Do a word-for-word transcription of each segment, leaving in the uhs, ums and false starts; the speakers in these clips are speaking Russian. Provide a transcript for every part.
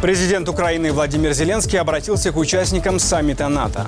Президент Украины Владимир Зеленский обратился к участникам саммита НАТО.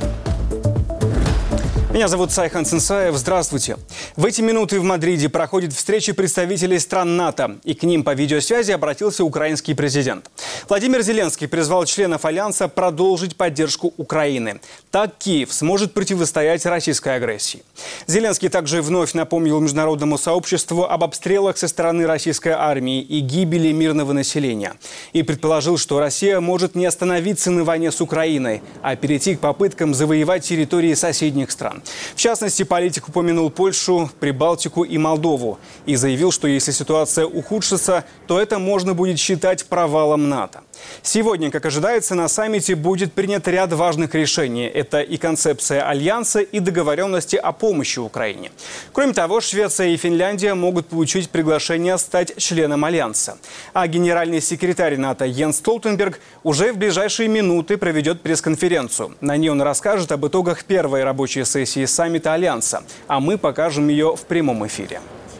Меня зовут Сайхан Цинсаев. Здравствуйте. В эти минуты в Мадриде проходит встреча представителей стран НАТО, и к ним по видеосвязи обратился украинский президент. Владимир Зеленский призвал членов Альянса продолжить поддержку Украины. Так Киев сможет противостоять российской агрессии. Зеленский также вновь напомнил международному сообществу об обстрелах со стороны российской армии и гибели мирного населения. И предположил, что Россия может не остановиться на войне с Украиной, а перейти к попыткам завоевать территории соседних стран. В частности, политик упомянул Польшу, Прибалтику и Молдову и заявил, что если ситуация ухудшится, то это можно будет считать провалом НАТО. Сегодня, как ожидается, на саммите будет принят ряд важных решений. Это и концепция Альянса, и договоренности о помощи Украине. Кроме того, Швеция и Финляндия могут получить приглашение стать членом Альянса. А генеральный секретарь НАТО Йенс Столтенберг уже в ближайшие минуты проведет пресс-конференцию. На ней он расскажет об итогах первой рабочей сессии саммита Альянса, а мы покажем ее в прямом эфире.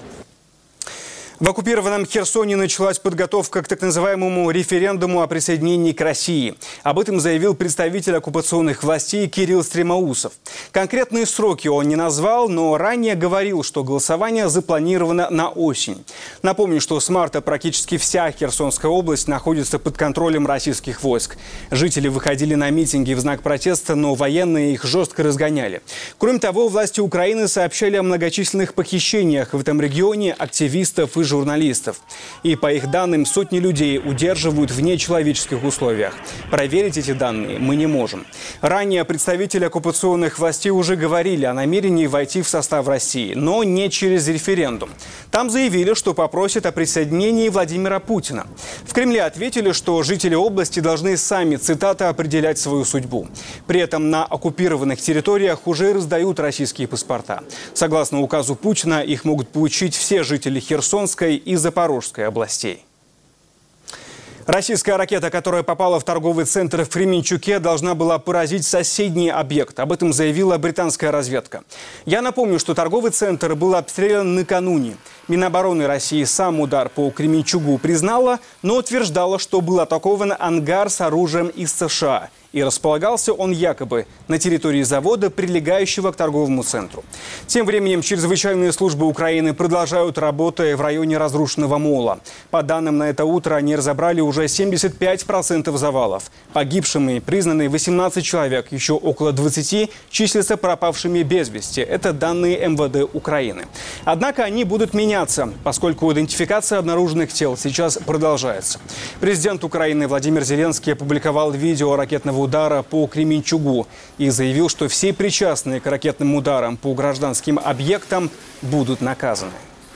В оккупированном Херсоне началась подготовка к так называемому референдуму о присоединении к России. Об этом заявил представитель оккупационных властей Кирилл Стремоусов. Конкретные сроки он не назвал, но ранее говорил, что голосование запланировано на осень. Напомню, что с марта практически вся Херсонская область находится под контролем российских войск. Жители выходили на митинги в знак протеста, но военные их жестко разгоняли. Кроме того, власти Украины сообщали о многочисленных похищениях в этом регионе активистов и журналистов. И по их данным, сотни людей удерживают в нечеловеческих условиях. Проверить эти данные мы не можем. Ранее представители оккупационных властей уже говорили о намерении войти в состав России, но не через референдум. Там заявили, что попросят о присоединении Владимира Путина. В Кремле ответили, что жители области должны сами, цитата, определять свою судьбу. При этом на оккупированных территориях уже раздают российские паспорта. Согласно указу Путина, их могут получить все жители Херсонской и Запорожской областей. Российская ракета, которая попала в торговый центр в Кременчуке, должна была поразить соседний объект. Об этом заявила британская разведка. Я напомню, что торговый центр был обстрелян накануне. Минобороны России сам удар по Кременчугу признала, но утверждала, что был атакован ангар с оружием из США. И располагался он якобы на территории завода, прилегающего к торговому центру. Тем временем чрезвычайные службы Украины продолжают работы в районе разрушенного мола. По данным на это утро, они разобрали уже семьдесят пять процентов завалов. Погибшими признаны восемнадцать человек, еще около двадцати числятся пропавшими без вести. Это данные эм вэ дэ Украины. Однако они будут меняться, поскольку идентификация обнаруженных тел сейчас продолжается. Президент Украины Владимир Зеленский опубликовал видео ракетного удара по Кременчугу и заявил, что все причастные к ракетным ударам по гражданским объектам будут наказаны.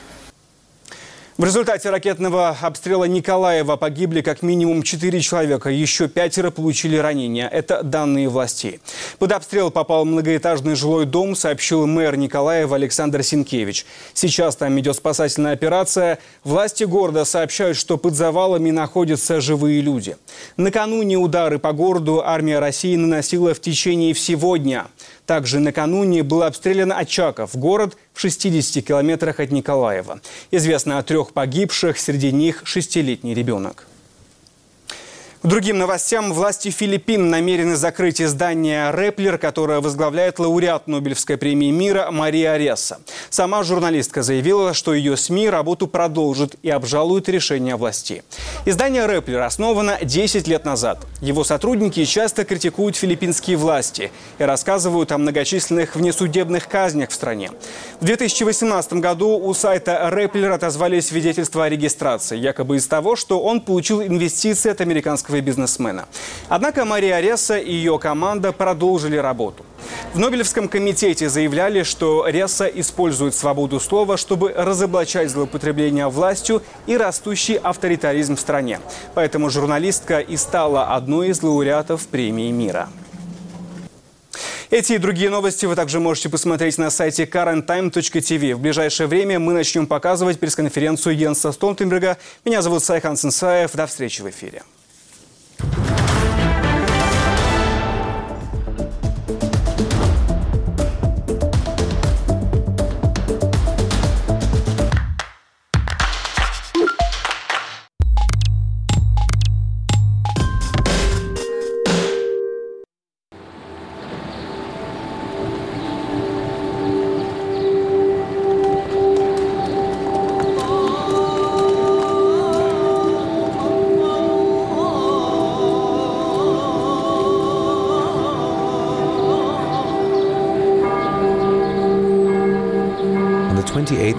В результате ракетного обстрела Николаева погибли как минимум четыре человека, еще пятеро получили ранения. Это данные властей. Под обстрел попал многоэтажный жилой дом, сообщил мэр Николаева Александр Синкевич. Сейчас там идет спасательная операция. Власти города сообщают, что под завалами находятся живые люди. Накануне удары по городу армия России наносила в течение всего дня. Также накануне был обстрелян Очаков, город в шестидесяти километрах от Николаева. Известно о трех погибших, среди них шестилетний ребенок. К другим новостям. Власти Филиппин намерены закрыть издание «Реплер», которое возглавляет лауреат Нобелевской премии мира Мария Ресса. Сама журналистка заявила, что ее СМИ работу продолжит и обжалует решение властей. Издание «Реплер» основано десять лет назад. Его сотрудники часто критикуют филиппинские власти и рассказывают о многочисленных внесудебных казнях в стране. В две тысячи восемнадцатом году у сайта «Реплер» отозвали свидетельство о регистрации, якобы из того, что он получил инвестиции от американского бизнесмена. Однако Мария Ресса и ее команда продолжили работу. В Нобелевском комитете заявляли, что Ресса использует свободу слова, чтобы разоблачать злоупотребление властью и растущий авторитаризм в стране. Поэтому журналистка и стала одной из лауреатов премии мира. Эти и другие новости вы также можете посмотреть на сайте карент тайм точка ти ви. В ближайшее время мы начнем показывать пресс-конференцию Йенса Столтенберга. Меня зовут Сайхан Цинсаев. До встречи в эфире.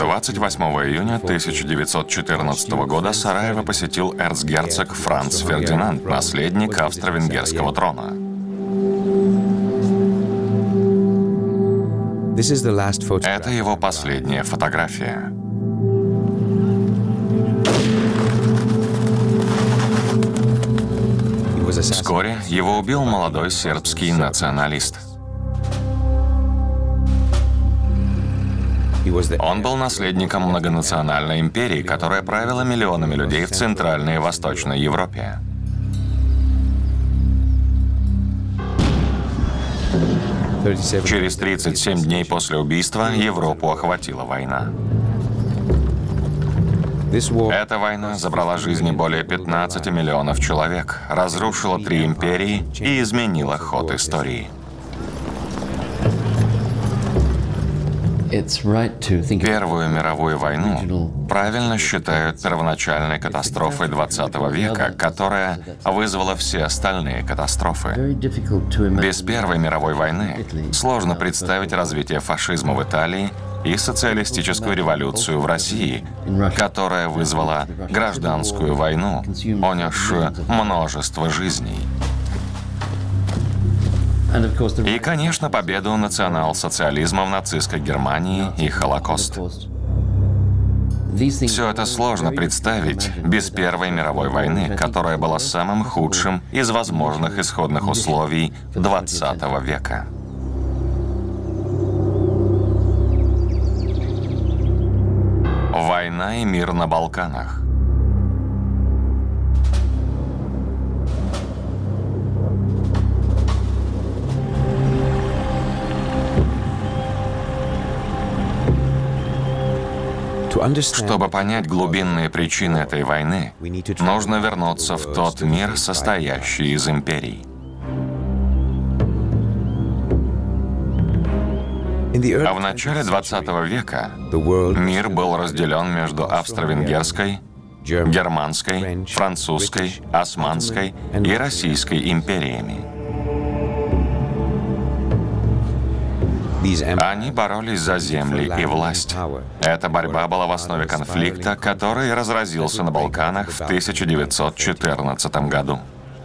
двадцать восьмого июня тысяча девятьсот четырнадцатого года Сараево посетил эрцгерцог Франц Фердинанд, наследник австро-венгерского трона. Это его последняя фотография. Вскоре его убил молодой сербский националист. Он был наследником многонациональной империи, которая правила миллионами людей в Центральной и Восточной Европе. Через тридцать семь дней после убийства Европу охватила война. Эта война забрала жизни более пятнадцати миллионов человек, разрушила три империи и изменила ход истории. Первую мировую войну правильно считают первоначальной катастрофой двадцатого века, которая вызвала все остальные катастрофы. Без Первой мировой войны сложно представить развитие фашизма в Италии и социалистическую революцию в России, которая вызвала гражданскую войну, унесшую множество жизней. И, конечно, победу национал-социализма в нацистской Германии и Холокост. Все это сложно представить без Первой мировой войны, которая была самым худшим из возможных исходных условий двадцатого века. Война и мир на Балканах. Чтобы понять глубинные причины этой войны, нужно вернуться в тот мир, состоящий из империй. А в начале двадцатого века мир был разделен между австро-венгерской, германской, французской, османской и российской империями. Они боролись за земли и власть. Эта борьба была в основе конфликта, который разразился на Балканах в тысяча девятьсот четырнадцатом году.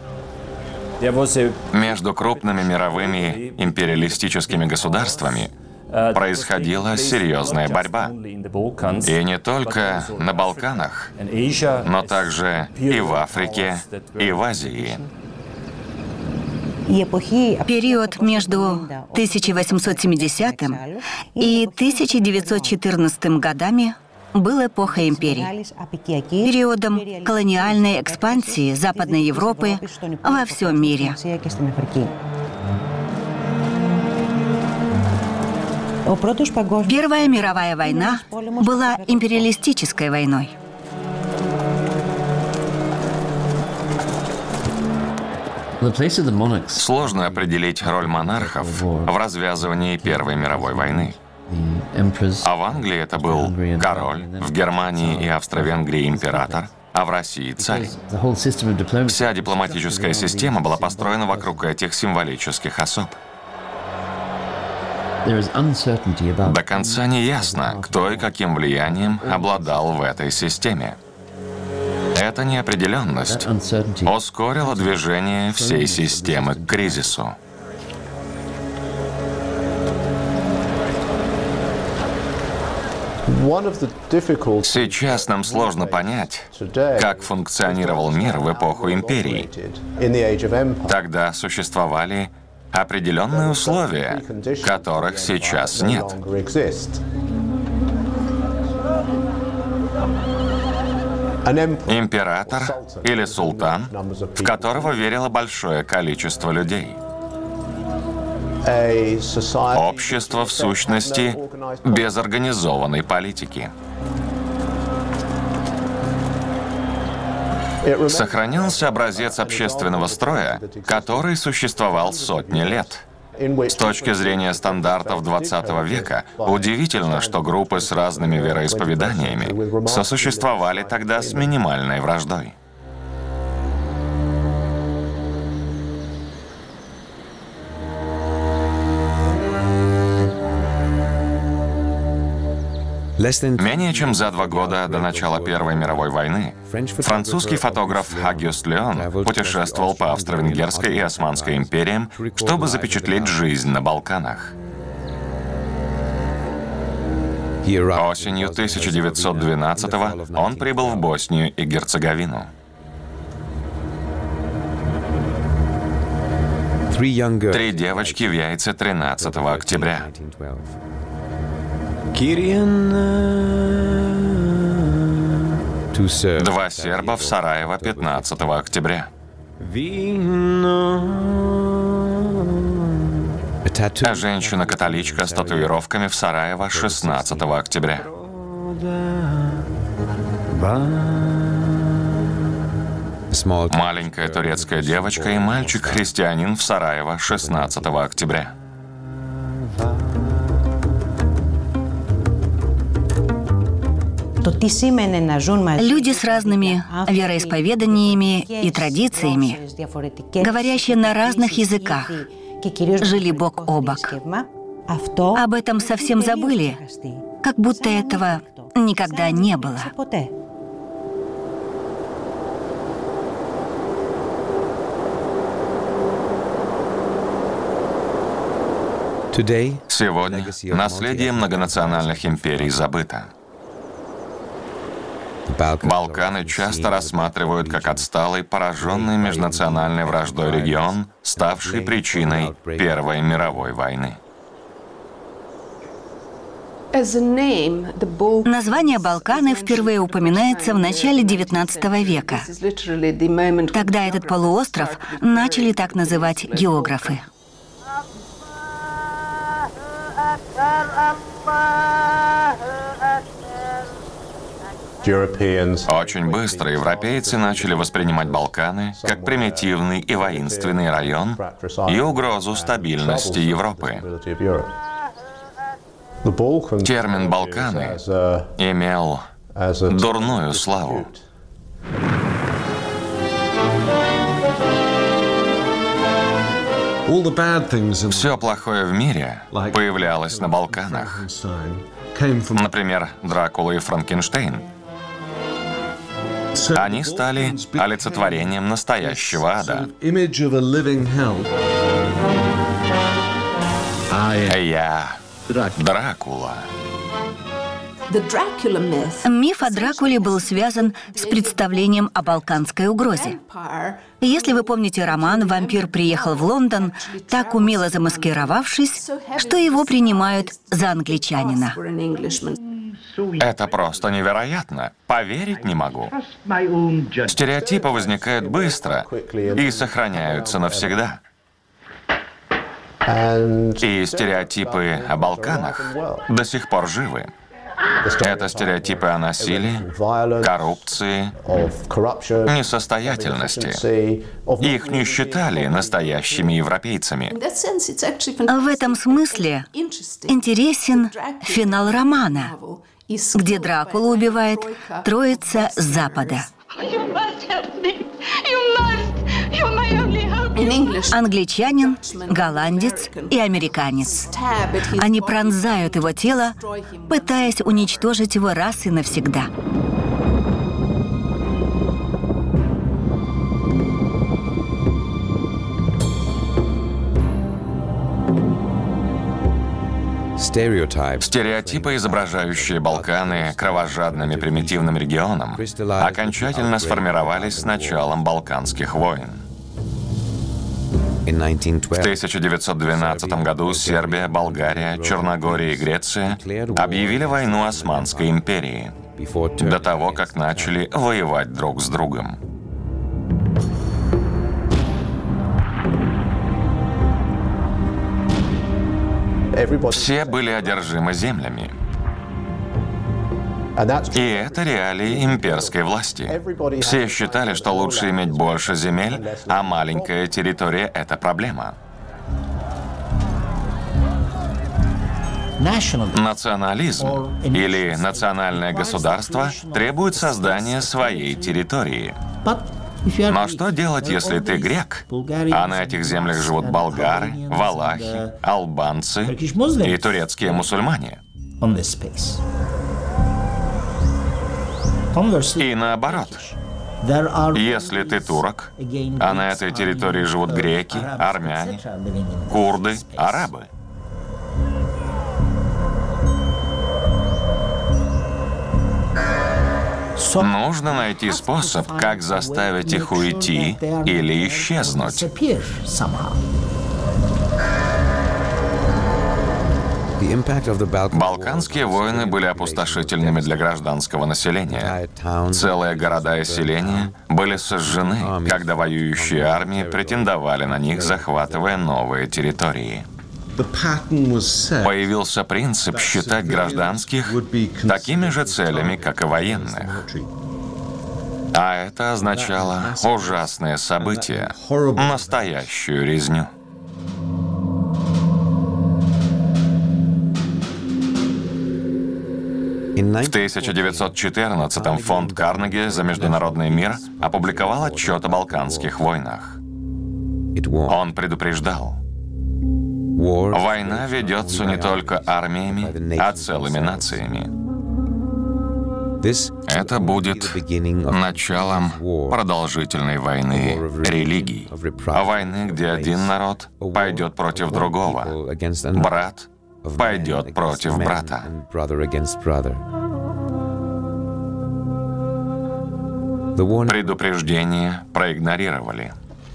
Между крупными мировыми империалистическими государствами происходила серьезная борьба. И не только на Балканах, но также и в Африке, и в Азии. Период между тысяча восемьсот семидесятым и тысяча девятьсот четырнадцатым годами был эпохой империй, периодом колониальной экспансии Западной Европы во всем мире. Первая мировая война была империалистической войной. Сложно определить роль монархов в развязывании Первой мировой войны. А в Англии это был король, в Германии и Австро-Венгрии император, а в России царь. Вся дипломатическая система была построена вокруг этих символических особ. До конца не ясно, кто и каким влиянием обладал в этой системе. Эта неопределенность ускорила движение всей системы к кризису. Сейчас нам сложно понять, как функционировал мир в эпоху империй. Тогда существовали определенные условия, которых сейчас нет. Император или султан, в которого верило большое количество людей. Общество, в сущности, без организованной политики. Сохранился образец общественного строя, который существовал сотни лет. С точки зрения стандартов двадцатого века, удивительно, что группы с разными вероисповеданиями сосуществовали тогда с минимальной враждой. Менее чем за два года до начала Первой мировой войны французский фотограф Агюст Леон путешествовал по Австро-Венгерской и Османской империям, чтобы запечатлеть жизнь на Балканах. Осенью тысяча девятьсот двенадцатого он прибыл в Боснию и Герцеговину. Три девочки в яйце тринадцатого октября. Два серба в Сараево пятнадцатого октября. А женщина-католичка с татуировками в Сараево шестнадцатого октября. Маленькая турецкая девочка и мальчик-христианин в Сараево шестнадцатого октября. Люди с разными вероисповеданиями и традициями, говорящие на разных языках, жили бок о бок. Об этом совсем забыли, как будто этого никогда не было. Сегодня наследие многонациональных империй забыто. Балканы часто рассматривают как отсталый, пораженный межнациональной враждой регион, ставший причиной Первой мировой войны. Название Балканы впервые упоминается в начале девятнадцатого века. Тогда этот полуостров начали так называть географы. Очень быстро европейцы начали воспринимать Балканы как примитивный и воинственный район и угрозу стабильности Европы. Термин «Балканы» имел дурную славу. Все плохое в мире появлялось на Балканах. Например, Дракула и Франкенштейн. Они стали олицетворением настоящего ада. Я Дракула. Миф о Дракуле был связан с представлением о балканской угрозе. Если вы помните роман, вампир приехал в Лондон, так умело замаскировавшись, что его принимают за англичанина. Это просто невероятно. Поверить не могу. Стереотипы возникают быстро и сохраняются навсегда. И стереотипы о Балканах до сих пор живы. Это стереотипы о насилии, коррупции, несостоятельности. Их не считали настоящими европейцами. В этом смысле интересен финал романа, где Дракула убивает троица с Запада. Англичанин, голландец и американец. Они пронзают его тело, пытаясь уничтожить его раз и навсегда. Стереотипы, изображающие Балканы кровожадным и примитивным регионом, окончательно сформировались с началом Балканских войн. В тысяча девятьсот двенадцатом году Сербия, Болгария, Черногория и Греция объявили войну Османской империи до того, как начали воевать друг с другом. Все были одержимы землями. И это реалии имперской власти. Все считали, что лучше иметь больше земель, а маленькая территория — это проблема. Национализм или национальное государство требует создания своей территории. Но что делать, если ты грек, а на этих землях живут болгары, валахи, албанцы и турецкие мусульмане? И наоборот. Если ты турок, а на этой территории живут греки, армяне, курды, арабы. Нужно найти способ, как заставить их уйти или исчезнуть. Балканские войны были опустошительными для гражданского населения. Целые города и селения были сожжены, когда воюющие армии претендовали на них, захватывая новые территории. Появился принцип считать гражданских такими же целями, как и военных. А это означало ужасные события, настоящую резню. В тысяча девятьсот четырнадцатом фонд Карнеги за международный мир опубликовал отчет о Балканских войнах. Он предупреждал: война ведется не только армиями, а целыми нациями. Это будет началом продолжительной войны религий. Войны, где один народ пойдет против другого, брат пойдет против брата. Предупреждение проигнорировали.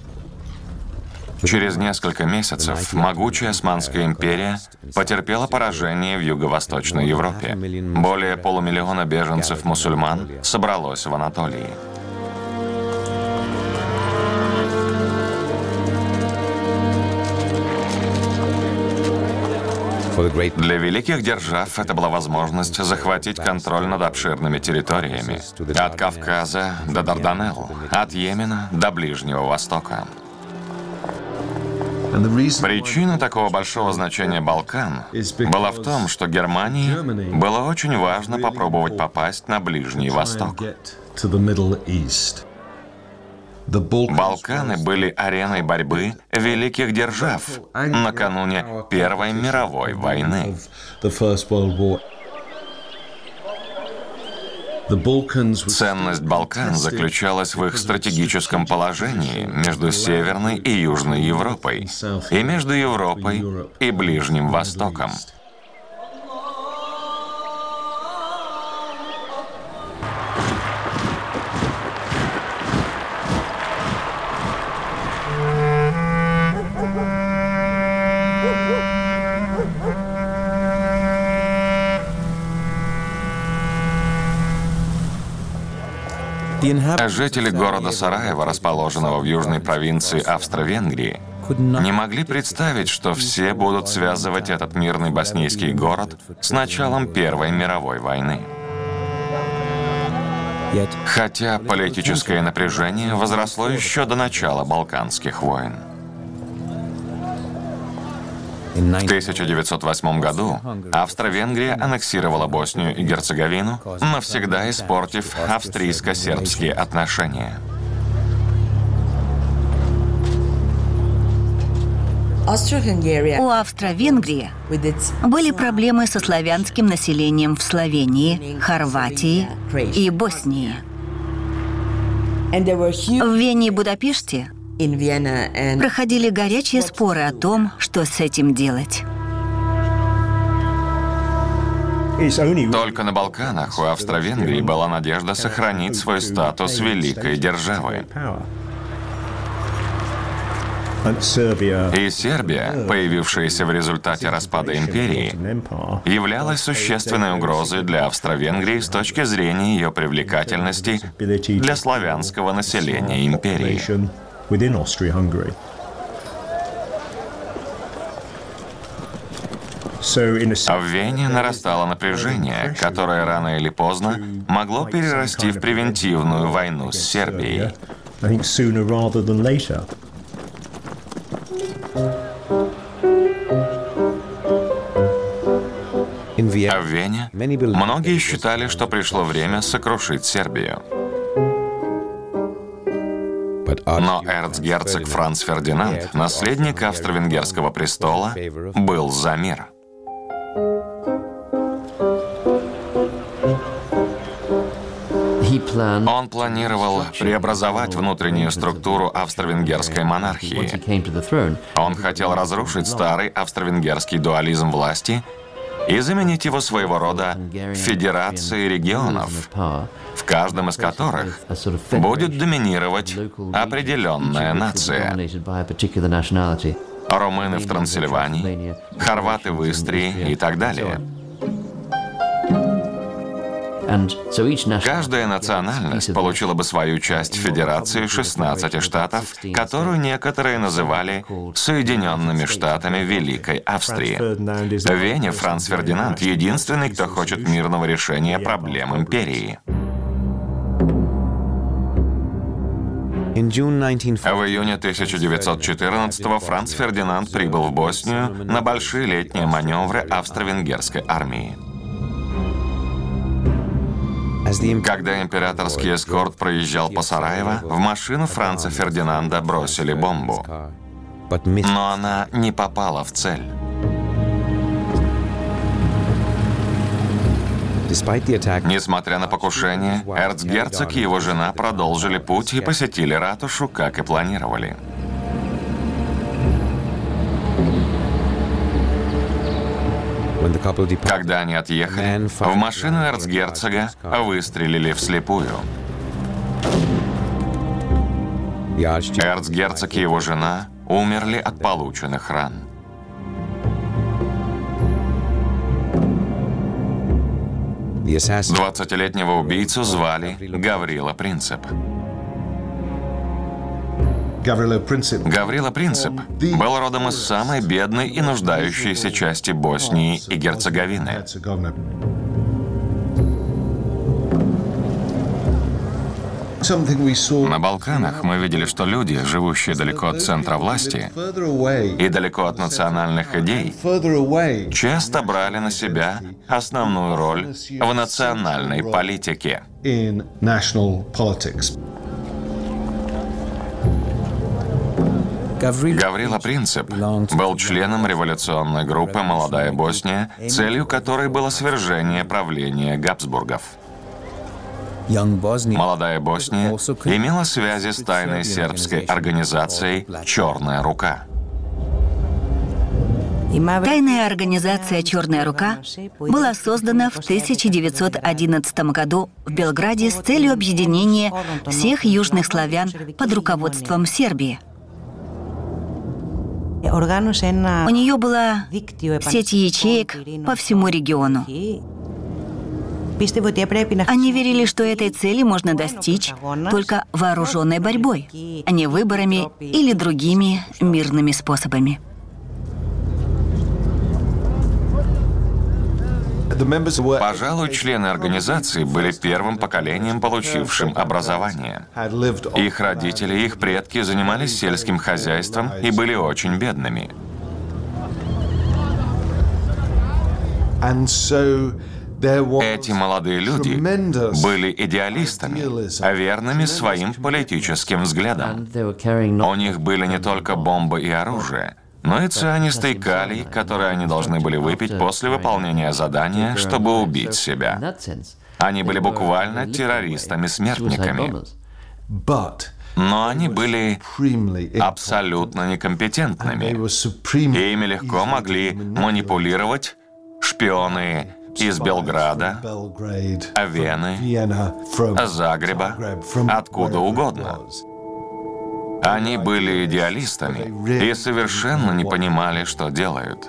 Через несколько месяцев могучая Османская империя потерпела поражение в Юго-Восточной Европе. Более полумиллиона беженцев-мусульман собралось в Анатолии. Для великих держав это была возможность захватить контроль над обширными территориями. От Кавказа до Дарданелл, от Йемена до Ближнего Востока. Причина такого большого значения Балкан была в том, что Германии было очень важно попробовать попасть на Ближний Восток. Балканы были ареной борьбы великих держав накануне Первой мировой войны. Ценность Балкан заключалась в их стратегическом положении между Северной и Южной Европой, и между Европой и Ближним Востоком. Жители города Сараево, расположенного в южной провинции Австро-Венгрии, не могли представить, что все будут связывать этот мирный боснийский город с началом Первой мировой войны. Хотя политическое напряжение возросло еще до начала Балканских войн. В тысяча девятьсот восьмом году Австро-Венгрия аннексировала Боснию и Герцеговину, навсегда испортив австрийско-сербские отношения. У Австро-Венгрии были проблемы со славянским населением в Словении, Хорватии и Боснии. В Вене и Будапеште проходили горячие споры о том, что с этим делать. Только на Балканах у Австро-Венгрии была надежда сохранить свой статус великой державы. И Сербия, появившаяся в результате распада империи, являлась существенной угрозой для Австро-Венгрии с точки зрения ее привлекательности для славянского населения империи. Within Austria-Hungary. В Вене нарастало напряжение, которое рано или поздно могло перерасти в превентивную войну с Сербией. А в Вене многие считали, что пришло время сокрушить Сербию. Но эрцгерцог Франц Фердинанд, наследник австро-венгерского престола, был за мир. Он планировал преобразовать внутреннюю структуру австро-венгерской монархии. Он хотел разрушить старый австро-венгерский дуализм власти и заменить его своего рода федерацией регионов, в каждом из которых будет доминировать определенная нация. Румыны в Трансильвании, хорваты в Истрии и так далее. Каждая национальность получила бы свою часть федерации шестнадцати штатов, которую некоторые называли Соединенными Штатами Великой Австрии. В Вене Франц Фердинанд единственный, кто хочет мирного решения проблем империи. В июне тысяча девятьсот четырнадцатого Франц Фердинанд прибыл в Боснию на большие летние маневры австро-венгерской армии. Когда императорский эскорт проезжал по Сараево, в машину Франца Фердинанда бросили бомбу. Но она не попала в цель. Несмотря на покушение, эрцгерцог и его жена продолжили путь и посетили ратушу, как и планировали. Когда они отъехали, в машину эрцгерцога выстрелили вслепую. Эрцгерцог и его жена умерли от полученных ран. Двадцатилетнего убийцу звали Гаврила Принцип. Гаврила Принцип был родом из самой бедной и нуждающейся части Боснии и Герцеговины. На Балканах мы видели, что люди, живущие далеко от центра власти и далеко от национальных идей, часто брали на себя основную роль в национальной политике. Гаврила Принцип был членом революционной группы «Молодая Босния», целью которой было свержение правления Габсбургов. «Молодая Босния» имела связи с тайной сербской организацией «Черная рука». Тайная организация «Черная рука» была создана в тысяча девятьсот одиннадцатом году в Белграде с целью объединения всех южных славян под руководством Сербии. У нее была сеть ячеек по всему региону. Они верили, что этой цели можно достичь только вооруженной борьбой, а не выборами или другими мирными способами. Пожалуй, члены организации были первым поколением, получившим образование. Их родители и их предки занимались сельским хозяйством и были очень бедными. Эти молодые люди были идеалистами, верными своим политическим взглядам. У них были не только бомбы и оружие, но и цианистый калий, который они должны были выпить после выполнения задания, чтобы убить себя. Они были буквально террористами-смертниками. Но они были абсолютно некомпетентными. Ими легко могли манипулировать шпионы из Белграда, Вены, Загреба, откуда угодно. Они были идеалистами и совершенно не понимали, что делают.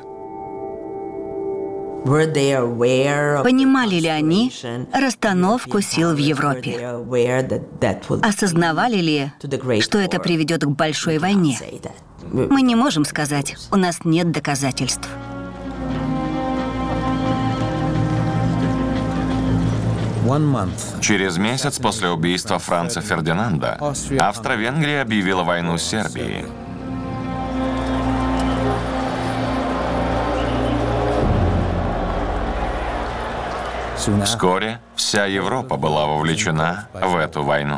Понимали ли они расстановку сил в Европе? Осознавали ли, что это приведет к большой войне? Мы не можем сказать, у нас нет доказательств. Через месяц после убийства Франца Фердинанда Австро-Венгрия объявила войну Сербии. Вскоре вся Европа была вовлечена в эту войну.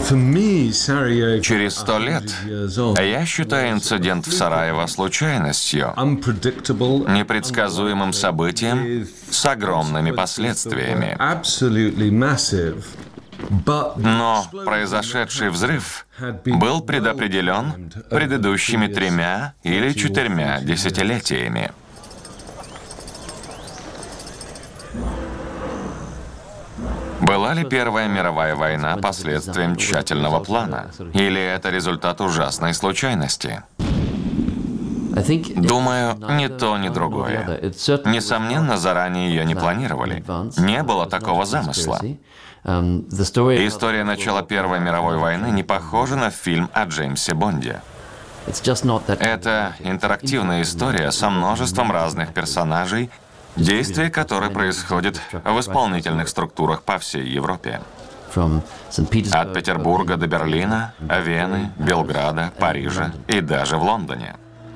Через сто лет я считаю инцидент в Сараево случайностью, непредсказуемым событием с огромными последствиями. Но произошедший взрыв был предопределен предыдущими тремя или четырьмя десятилетиями. Была ли Первая мировая война последствием тщательного плана? Или это результат ужасной случайности? Думаю, ни то, ни другое. Несомненно, заранее ее не планировали. Не было такого замысла. История начала Первой мировой войны не похожа на фильм о Джеймсе Бонде. Это интерактивная история со множеством разных персонажей, действие которой происходит в исполнительных структурах по всей Европе. От Петербурга до Берлина, Вены, Белграда, Парижа и даже в Лондоне.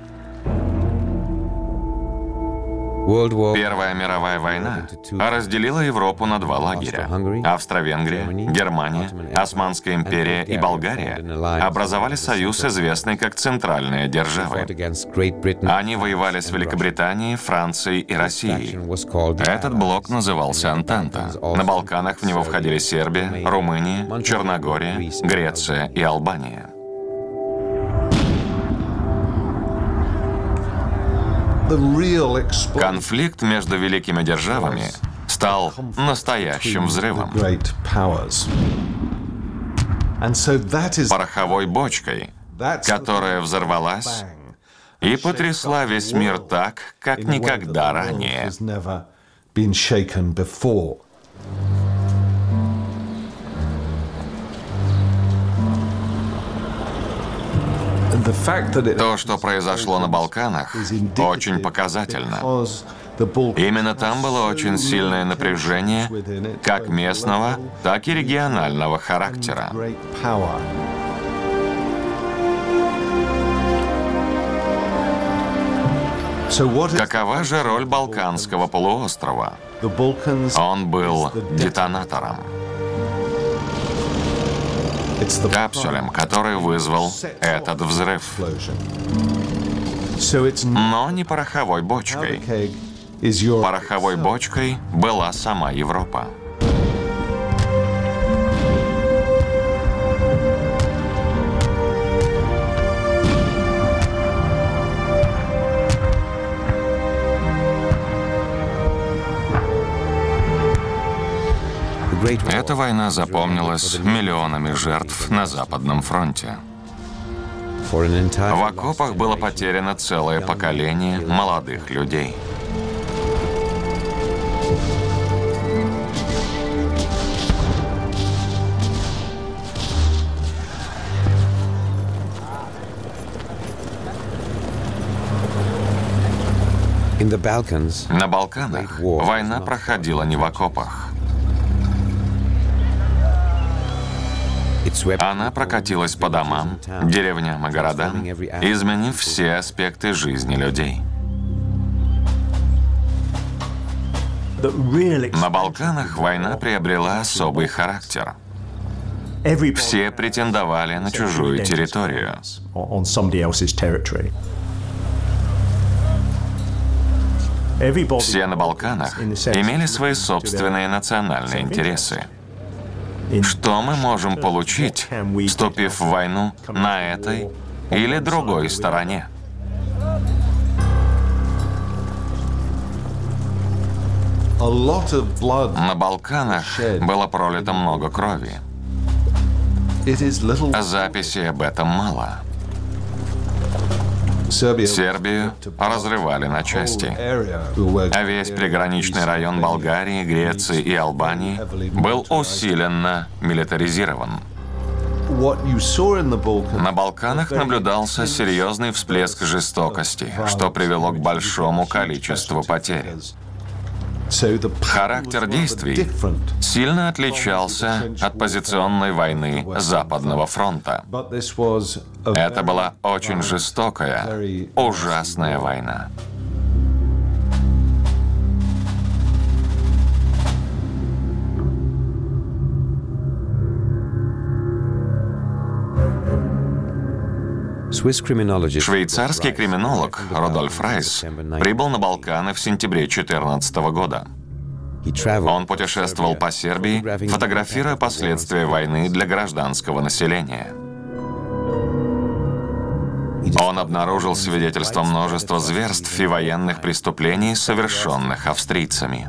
Первая мировая война разделила Европу на два лагеря. Австро-Венгрия, Германия, Османская империя и Болгария образовали союз, известный как Центральные державы. Они воевали с Великобританией, Францией и Россией. Этот блок назывался Антанта. На Балканах в него входили Сербия, Румыния, Черногория, Греция и Албания. Конфликт между великими державами стал настоящим взрывом. Пороховой бочкой, которая взорвалась и потрясла весь мир так, как никогда ранее. То, что произошло на Балканах, очень показательно. Именно там было очень сильное напряжение как местного, так и регионального характера. Какова же роль Балканского полуострова? Он был детонатором. Капсулем, который вызвал этот взрыв. Но не пороховой бочкой. Пороховой бочкой была сама Европа. Эта война запомнилась миллионами жертв на Западном фронте. В окопах было потеряно целое поколение молодых людей. На Балканах война проходила не в окопах. Она прокатилась по домам, деревням и городам, изменив все аспекты жизни людей. На Балканах война приобрела особый характер. Все претендовали на чужую территорию. Все на Балканах имели свои собственные национальные интересы. Что мы можем получить, вступив в войну на этой или другой стороне? На Балканах было пролито много крови. Записей об этом мало. Сербию разрывали на части, а весь приграничный район Болгарии, Греции и Албании был усиленно милитаризирован. На Балканах наблюдался серьезный всплеск жестокости, что привело к большому количеству потерь. Характер действий сильно отличался от позиционной войны Западного фронта. Это была очень жестокая, ужасная война. Швейцарский криминолог Рудольф Райс прибыл на Балканы в сентябре две тысячи четырнадцатого года. Он путешествовал по Сербии, фотографируя последствия войны для гражданского населения. Он обнаружил свидетельство множества зверств и военных преступлений, совершенных австрийцами.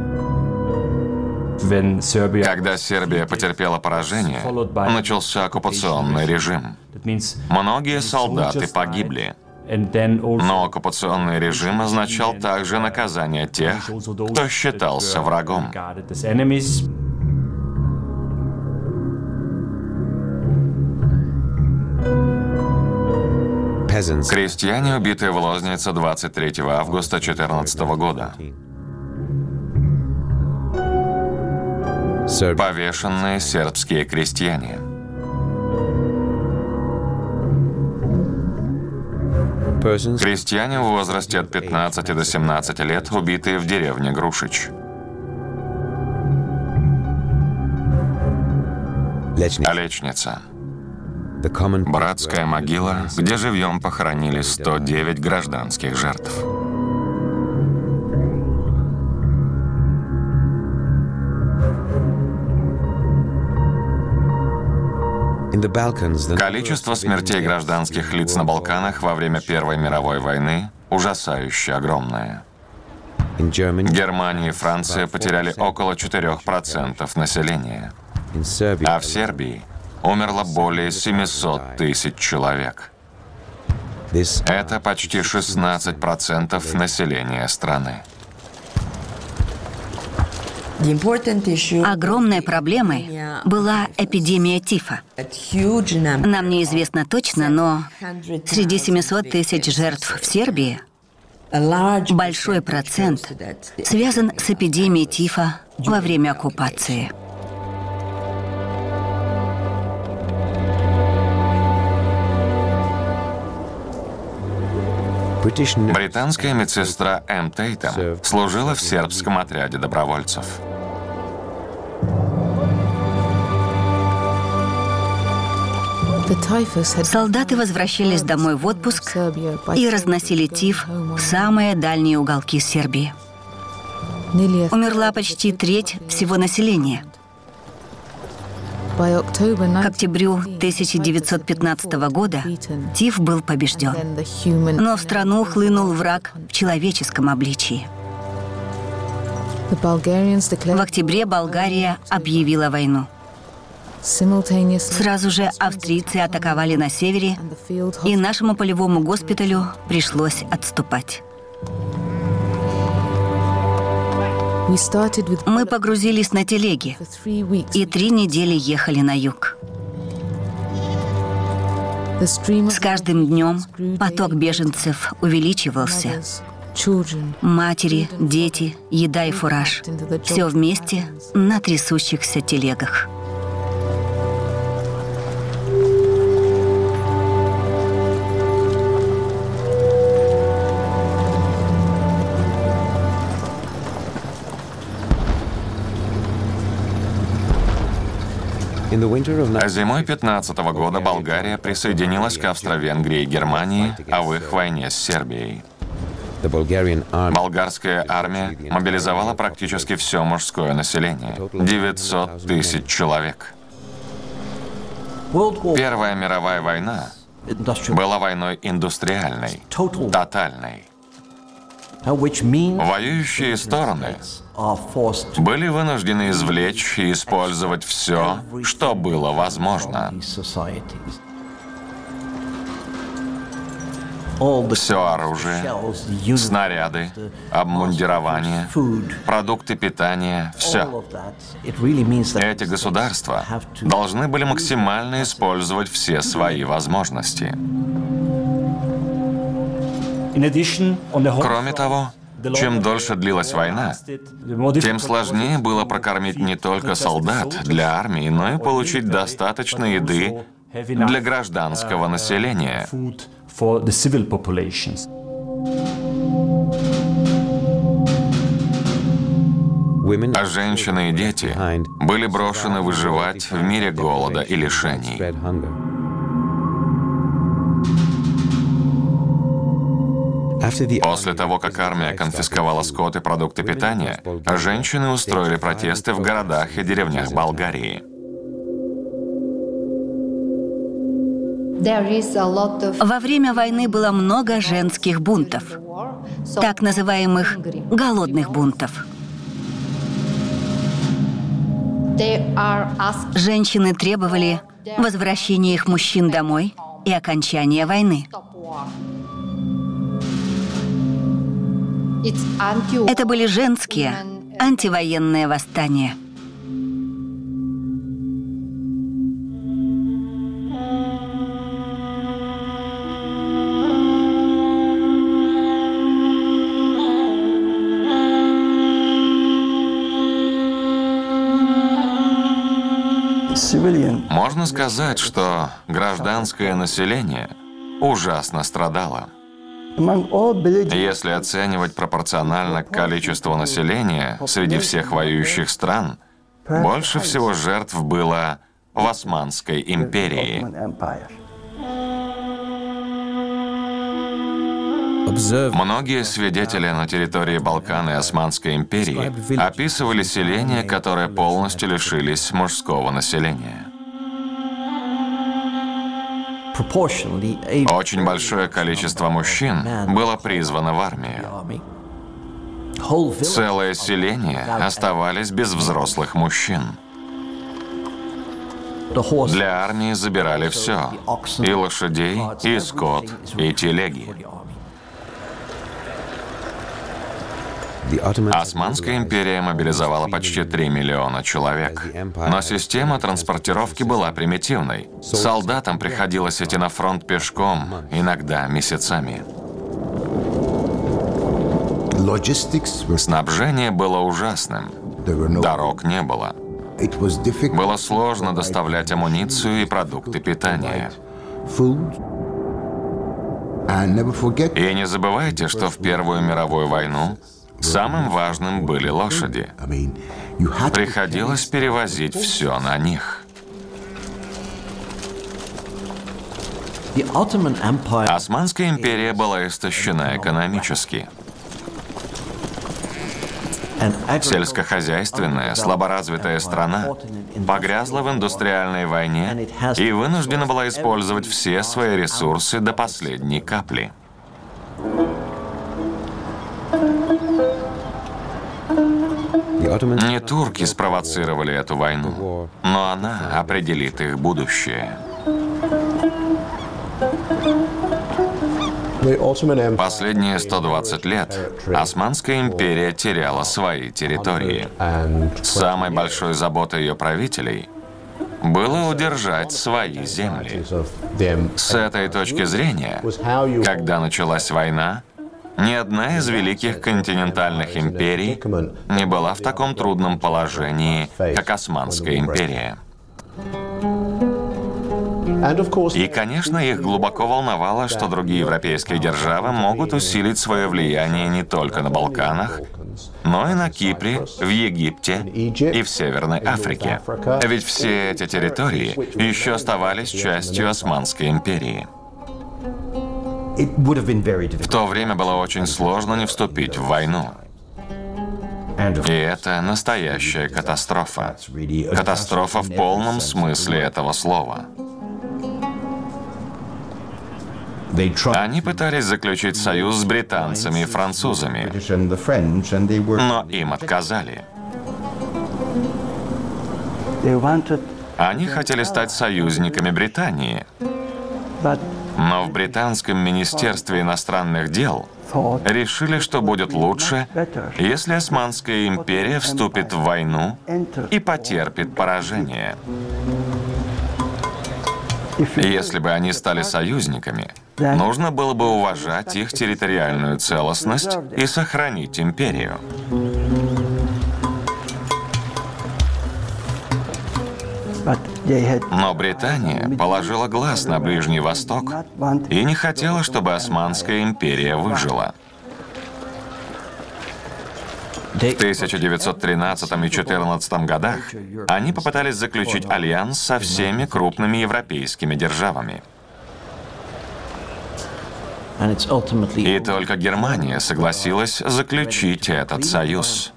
Когда Сербия потерпела поражение, начался оккупационный режим. Многие солдаты погибли. Но оккупационный режим означал также наказание тех, кто считался врагом. Крестьяне, убитые в Лознице двадцать третьего августа две тысячи четырнадцатого года. Повешенные сербские крестьяне. Крестьяне в возрасте от пятнадцати до семнадцати лет, убитые в деревне Грушич. Олечница. Братская могила, где живьем похоронили сто девять гражданских жертв. Количество смертей гражданских лиц на Балканах во время Первой мировой войны ужасающе огромное. Германия и Франция потеряли около четырёх процентов населения, а в Сербии умерло более семисот тысяч человек. Это почти шестнадцать процентов населения страны. Огромной проблемой была эпидемия тифа. Нам неизвестно точно, но среди семисот тысяч жертв в Сербии большой процент связан с эпидемией тифа во время оккупации. Британская медсестра Эм Тейтем служила в сербском отряде добровольцев. Солдаты возвращались домой в отпуск и разносили тиф в самые дальние уголки Сербии. Умерла почти треть всего населения. К октябрю тысяча девятьсот пятнадцатого года тиф был побежден, но в страну хлынул враг в человеческом обличии. В октябре Болгария объявила войну. Сразу же австрийцы атаковали на севере, и нашему полевому госпиталю пришлось отступать. Мы погрузились на телеги и три недели ехали на юг. С каждым днем поток беженцев увеличивался. Матери, дети, еда и фураж. Все вместе на трясущихся телегах. Зимой пятнадцатого года Болгария присоединилась к Австро-Венгрии и Германии, а в их войне с Сербией. Болгарская армия мобилизовала практически все мужское население – девятьсот тысяч человек. Первая мировая война была войной индустриальной, тотальной. Воюющие стороны были вынуждены извлечь и использовать все, что было возможно. Все оружие, снаряды, обмундирование, продукты питания, все. Эти государства должны были максимально использовать все свои возможности. Кроме того, чем дольше длилась война, тем сложнее было прокормить не только солдат для армии, но и получить достаточно еды для гражданского населения. А женщины и дети были брошены выживать в мире голода и лишений. После того, как армия конфисковала скот и продукты питания, женщины устроили протесты в городах и деревнях Болгарии. Во время войны было много женских бунтов, так называемых голодных бунтов. Женщины требовали возвращения их мужчин домой и окончания войны. Это были женские антивоенные восстания. Можно сказать, что гражданское население ужасно страдало. Если оценивать пропорционально к количеству населения среди всех воюющих стран, больше всего жертв было в Османской империи. Многие свидетели на территории Балкан и Османской империи описывали селения, которые полностью лишились мужского населения. Очень большое количество мужчин было призвано в армию. Целые селения оставались без взрослых мужчин. Для армии забирали все – и лошадей, и скот, и телеги. Османская империя мобилизовала почти три миллиона человек. Но система транспортировки была примитивной. Солдатам приходилось идти на фронт пешком, иногда месяцами. Снабжение было ужасным. Дорог не было. Было сложно доставлять амуницию и продукты питания. И не забывайте, что в Первую мировую войну самым важным были лошади. Приходилось перевозить все на них. Османская империя была истощена экономически. Сельскохозяйственная, слаборазвитая страна погрязла в индустриальной войне и вынуждена была использовать все свои ресурсы до последней капли. Не турки спровоцировали эту войну, но она определит их будущее. Последние сто двадцать лет Османская империя теряла свои территории. Самой большой заботой ее правителей было удержать свои земли. С этой точки зрения, когда началась война, ни одна из великих континентальных империй не была в таком трудном положении, как Османская империя. И, конечно, их глубоко волновало, что другие европейские державы могут усилить свое влияние не только на Балканах, но и на Кипре, в Египте и в Северной Африке. Ведь все эти территории еще оставались частью Османской империи. В то время было очень сложно не вступить в войну. И это настоящая катастрофа. Катастрофа в полном смысле этого слова. Они пытались заключить союз с британцами и французами, но им отказали. Они хотели стать союзниками Британии, но в британском министерстве иностранных дел решили, что будет лучше, если Османская империя вступит в войну и потерпит поражение. Если бы они стали союзниками, нужно было бы уважать их территориальную целостность и сохранить империю. Но Британия положила глаз на Ближний Восток и не хотела, чтобы Османская империя выжила. В тысяча девятьсот тринадцатом и четырнадцатом годах они попытались заключить альянс со всеми крупными европейскими державами. И только Германия согласилась заключить этот союз.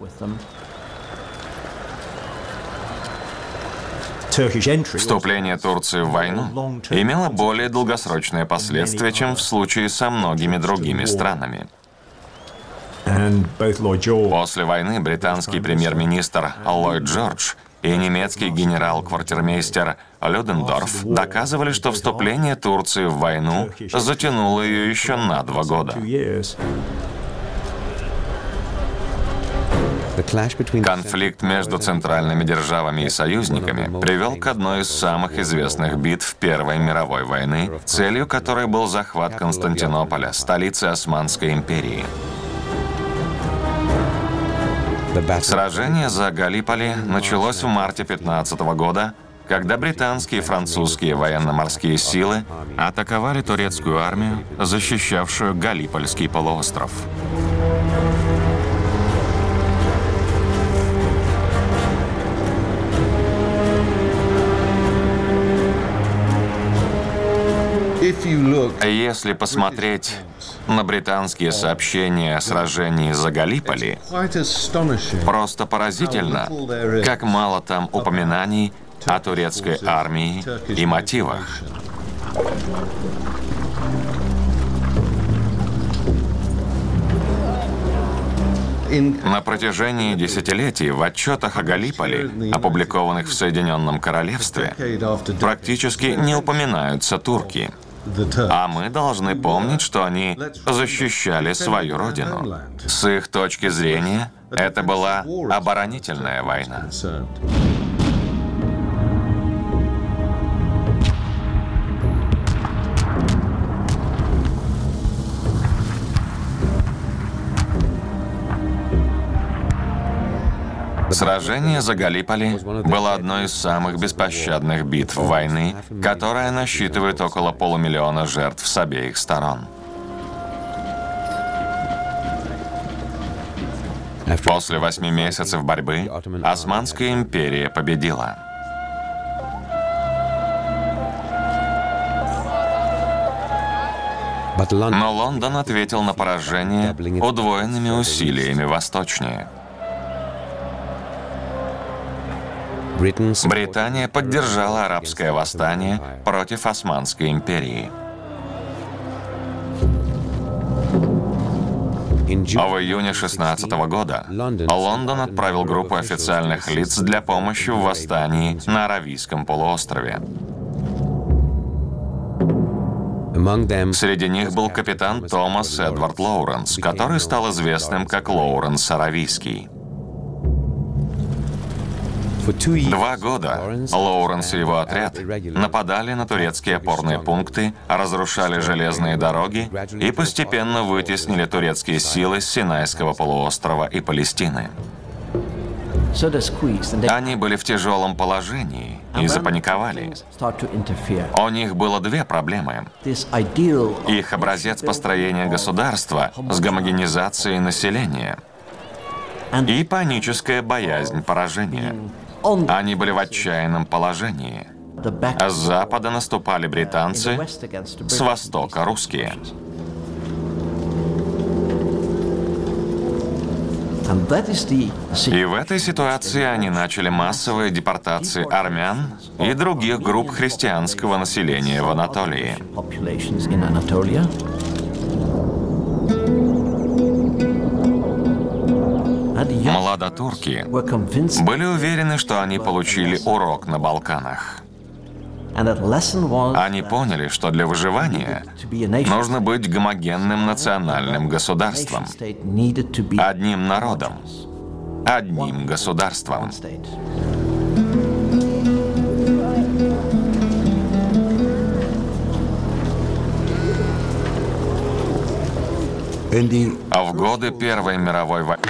Вступление Турции в войну имело более долгосрочные последствия, чем в случае со многими другими странами. После войны британский премьер-министр Ллойд Джордж и немецкий генерал-квартирмейстер Людендорф доказывали, что вступление Турции в войну затянуло ее еще на два года. Конфликт между центральными державами и союзниками привел к одной из самых известных битв Первой мировой войны, целью которой был захват Константинополя, столицы Османской империи. Сражение за Галлиполи началось в марте пятнадцатого года, когда британские и французские военно-морские силы атаковали турецкую армию, защищавшую Галлипольский полуостров. Если посмотреть на британские сообщения о сражении за Галлиполи, просто поразительно, как мало там упоминаний о турецкой армии и мотивах. На протяжении десятилетий в отчетах о Галлиполи, опубликованных в Соединенном Королевстве, практически не упоминаются турки. А мы должны помнить, что они защищали свою родину. С их точки зрения, это была оборонительная война. Сражение за Галлиполи было одной из самых беспощадных битв войны, которая насчитывает около полумиллиона жертв с обеих сторон. После восьми месяцев борьбы Османская империя победила. Но Лондон ответил на поражение удвоенными усилиями восточнее. Британия поддержала арабское восстание против Османской империи. В июне шестнадцатого года Лондон отправил группу официальных лиц для помощи в восстании на Аравийском полуострове. Среди них был капитан Томас Эдвард Лоуренс, который стал известным как Лоуренс Аравийский. Два года Лоуренс и его отряд нападали на турецкие опорные пункты, разрушали железные дороги и постепенно вытеснили турецкие силы с Синайского полуострова и Палестины. Они были в тяжелом положении и запаниковали. У них было две проблемы. Их образец построения государства с гомогенизацией населения и паническая боязнь поражения. Они были в отчаянном положении. С запада наступали британцы, с востока — русские. И в этой ситуации они начали массовые депортации армян и других групп христианского населения в Анатолии. Младотурки были уверены, что они получили урок на Балканах. Они поняли, что для выживания нужно быть гомогенным национальным государством, одним народом, одним государством. А в годы Первой мировой войны